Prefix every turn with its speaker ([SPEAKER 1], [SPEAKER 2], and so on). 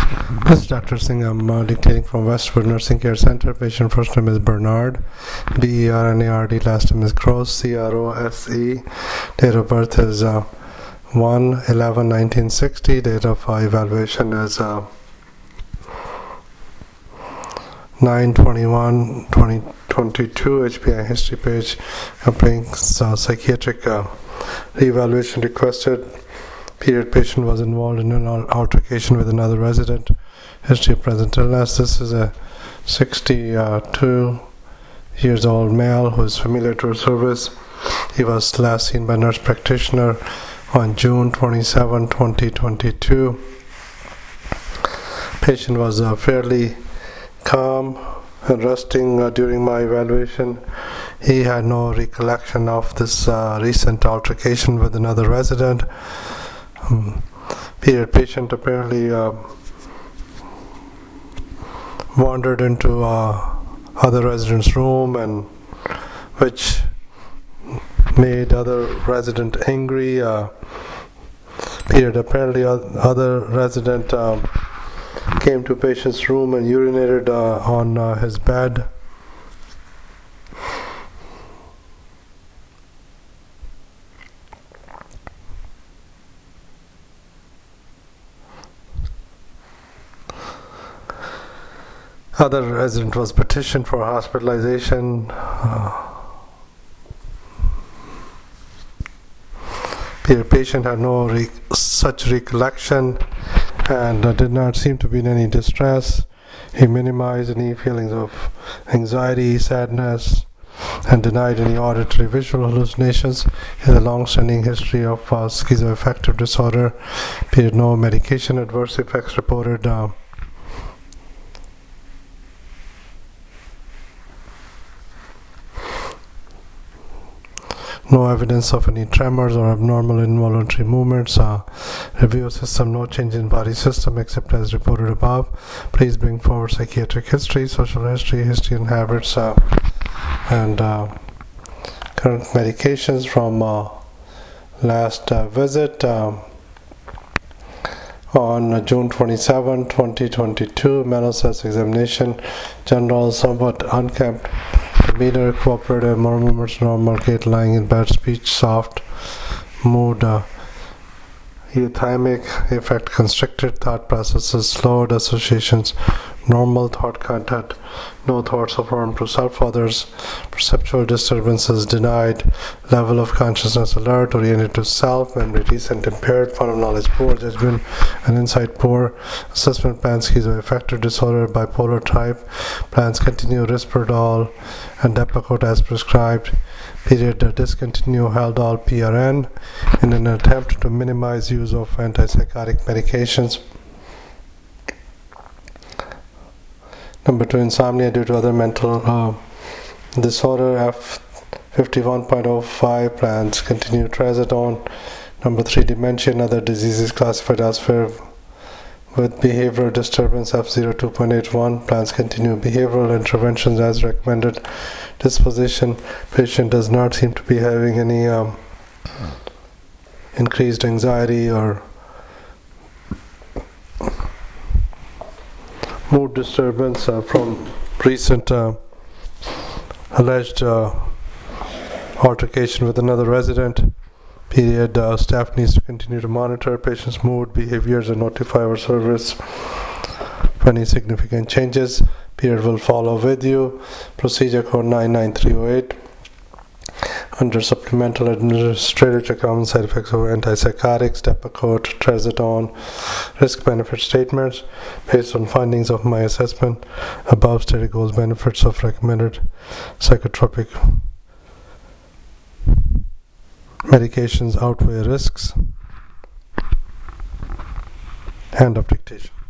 [SPEAKER 1] This is Dr. Singh. I'm dictating from Westwood Nursing Care Center. Patient first name is Bernard, Bernard. Last name is Cross, Crose. Date of birth is 1/11/1960. Date of evaluation is 9/21/2022. HPI history page. Playing psychiatric re-evaluation requested. Period. Patient was involved in an altercation with another resident. History of present illness. This is a 62 years old male who is familiar to our service. He was last seen by nurse practitioner on June 27, 2022. Patient was fairly calm and resting during my evaluation. He had no recollection of this recent altercation with another resident. Period. Patient apparently wandered into other resident's room, and which made other resident angry. Period. Apparently other resident came to patient's room and urinated on his bed. Other resident was petitioned for hospitalization. Patient had no such recollection and did not seem to be in any distress. He minimized any feelings of anxiety, sadness, and denied any auditory visual hallucinations. He has a long-standing history of schizoaffective disorder. No medication adverse effects reported. No evidence of any tremors or abnormal involuntary movements. Review system, no change in body system except as reported above. Please bring forward psychiatric history, social history, history and habits, and current medications from last visit on June 27, 2022. Mental status examination, general, somewhat unkempt, demeanor, cooperative, more movements, normal, gait, lying in bed, speech, soft, mood, euthymic, effect, constricted, thought processes, slowed, associations, normal, thought content, no thoughts of harm to self, others, perceptual disturbances denied, level of consciousness alert, oriented to self, memory recent, impaired, fund of knowledge poor, judgment and insight poor, assessment plan, schizoaffective disorder, bipolar type, plans continue Risperdal and Depakote as prescribed. Period. Discontinue Haldol PRN in an attempt to minimize use of antipsychotic medications. Number 2, insomnia due to other mental disorder. F51.05 plans continue trazodone. Number 3, dementia and other diseases classified elsewhere with behavioral disturbance. F02.81 plans continue behavioral interventions as recommended. Disposition, patient does not seem to be having any increased anxiety or mood disturbance from recent alleged altercation with another resident. Period. Staff needs to continue to monitor patient's mood, behaviors, and notify our service for any significant changes. Period. Will follow with you. Procedure code 99308. Under supplemental administrative check common side effects of antipsychotics, Depakote, trazodone, risk-benefit statements. Based on findings of my assessment, above stated goals benefits of recommended psychotropic medications outweigh risks. End of dictation.